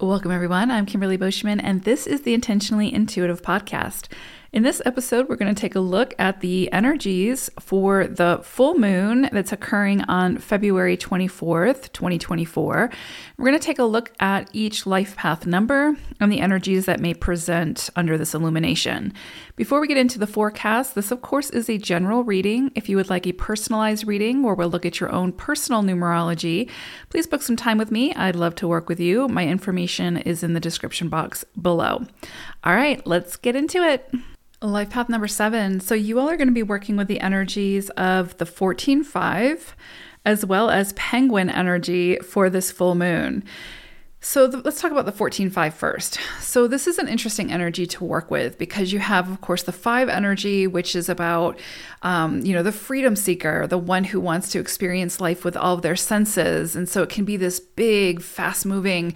Welcome, everyone. I'm Kimberly Boschman, and this is the Intentionally Intuitive podcast. In this episode, we're going to take a look at the energies for the full moon that's occurring on February 24th, 2024. We're going to take a look at each life path number and the energies that may present under this illumination. Before we get into the forecast, this, of course, is a general reading. If you would like a personalized reading where we'll look at your own personal numerology, please book some time with me. I'd love to work with you. My information is in the description box below. All right, let's get into it. Life path number 7. So you all are going to be working with the energies of the 14-5 as well as penguin energy for this full moon. So let's talk about the 14-5 first. So this is an interesting energy to work with because you have, of course, the 5 energy, which is about, the freedom seeker, the one who wants to experience life with all of their senses. And so it can be this big, fast-moving,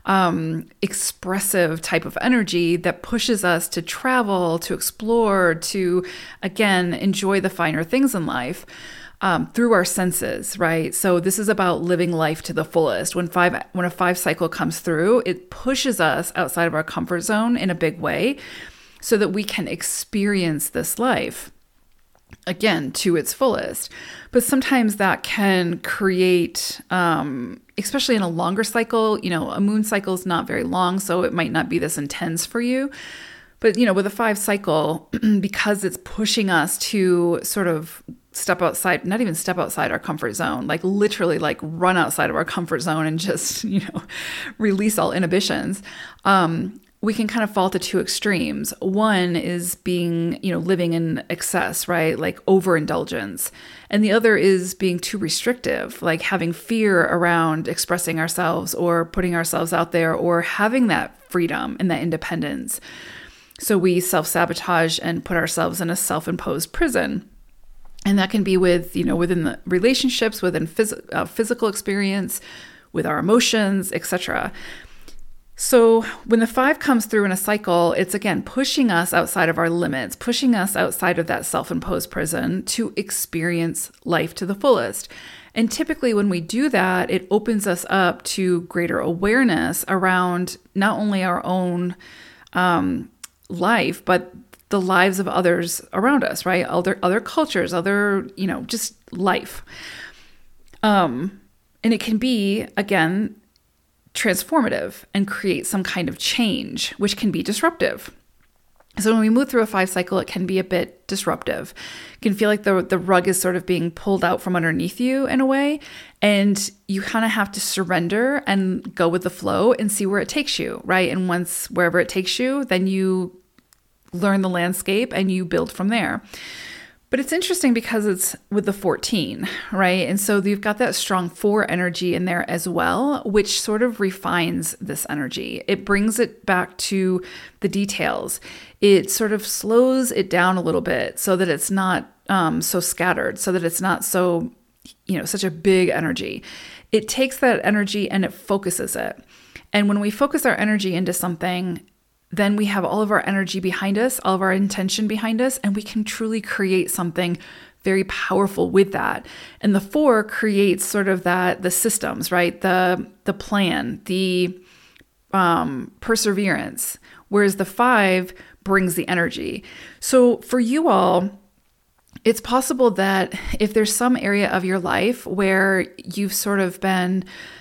expressive type of energy that pushes us to travel, to explore, to, again, enjoy the finer things in life. Through our senses, right? So this is about living life to the fullest. When a 5 cycle comes through, it pushes us outside of our comfort zone in a big way so that we can experience this life, again, to its fullest. But sometimes that can create, especially in a longer cycle, a moon cycle is not very long, so it might not be this intense for you. But, with a 5 cycle, because it's pushing us to sort of step outside, not even step outside our comfort zone, like literally like run outside of our comfort zone and just, release all inhibitions. We can kind of fall to 2 extremes. One is being, living in excess, right? Like overindulgence. And the other is being too restrictive, like having fear around expressing ourselves or putting ourselves out there or having that freedom and that independence. So we self-sabotage and put ourselves in a self-imposed prison. And that can be with, within the relationships, within physical experience, with our emotions, etc. So when the 5 comes through in a cycle, it's again pushing us outside of our limits, pushing us outside of that self-imposed prison to experience life to the fullest. And typically when we do that, it opens us up to greater awareness around not only our own life, but the lives of others around us, right? Other cultures, just life. And it can be, again, transformative and create some kind of change, which can be disruptive. So when we move through a 5 cycle, it can be a bit disruptive. It can feel like the rug is sort of being pulled out from underneath you in a way, and you kind of have to surrender and go with the flow and see where it takes you, right? And once wherever it takes you, then you learn the landscape and you build from there. But it's interesting because it's with the 14, right? And so you've got that strong 4 energy in there as well, which sort of refines this energy. It brings it back to the details. It sort of slows it down a little bit so that it's not so scattered, so that it's not so, such a big energy. It takes that energy and it focuses it. And when we focus our energy into something, then we have all of our energy behind us, all of our intention behind us, and we can truly create something very powerful with that. And the 4 creates sort of the systems, right? The plan, the perseverance, whereas the 5 brings the energy. So for you all, it's possible that if there's some area of your life where you've sort of been,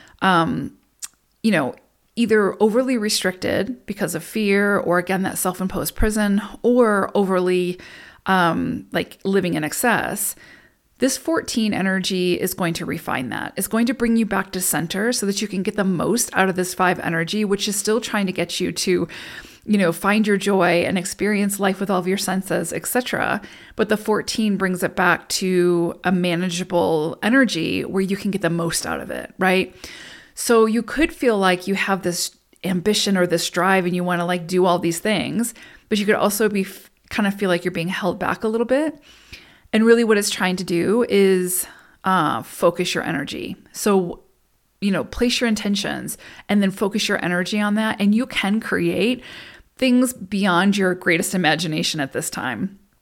either overly restricted because of fear or, again, that self-imposed prison, or overly living in excess, this 14 energy is going to refine that. It's going to bring you back to center so that you can get the most out of this 5 energy, which is still trying to get you to, find your joy and experience life with all of your senses, etc. But the 14 brings it back to a manageable energy where you can get the most out of it, right? So you could feel like you have this ambition or this drive and you want to do all these things, but you could also kind of feel like you're being held back a little bit. And really what it's trying to do is focus your energy. So, place your intentions and then focus your energy on that. And you can create things beyond your greatest imagination at this time.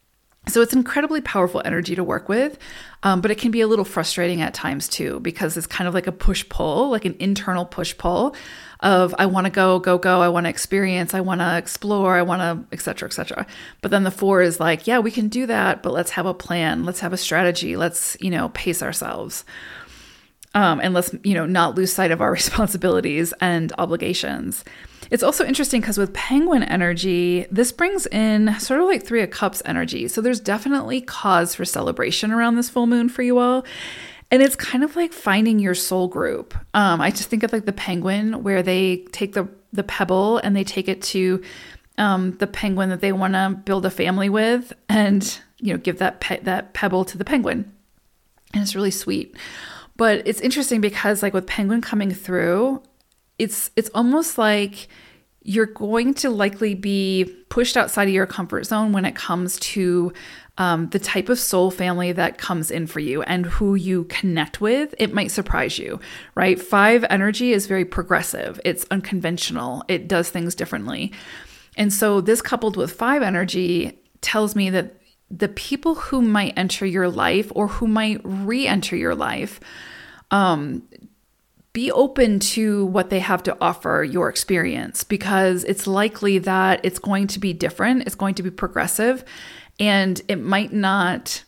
So it's incredibly powerful energy to work with, but it can be a little frustrating at times too, because it's kind of like a push-pull, like an internal push-pull of I want to go, go, go. I want to experience. I want to explore. I want to, et cetera, et cetera. But then the 4 is like, yeah, we can do that, but let's have a plan. Let's have a strategy. Let's, pace ourselves. And let's, not lose sight of our responsibilities and obligations. It's also interesting because with Penguin energy, this brings in sort of like 3 of Cups energy. So there's definitely cause for celebration around this full moon for you all. And it's kind of like finding your soul group. I just think of like the penguin where they take the pebble and they take it to the penguin that they want to build a family with and, give that pebble to the penguin. And it's really sweet. But it's interesting because like with Penguin coming through, it's almost like you're going to likely be pushed outside of your comfort zone when it comes to the type of soul family that comes in for you and who you connect with. It might surprise you, right? 5 energy is very progressive. It's unconventional. It does things differently. And so this coupled with 5 energy tells me that the people who might enter your life or who might re-enter your life, be open to what they have to offer your experience, because it's likely that it's going to be different. It's going to be progressive, and it might not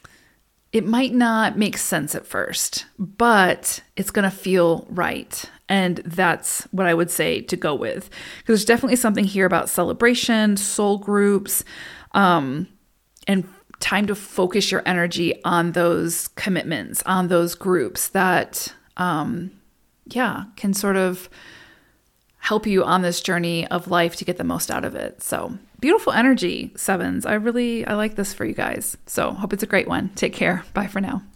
make sense at first, but it's going to feel right. And that's what I would say to go with, because there's definitely something here about celebration, soul groups, and time to focus your energy on those commitments, on those groups that, can sort of help you on this journey of life to get the most out of it. So beautiful energy, 7s. I like this for you guys. So hope it's a great one. Take care. Bye for now.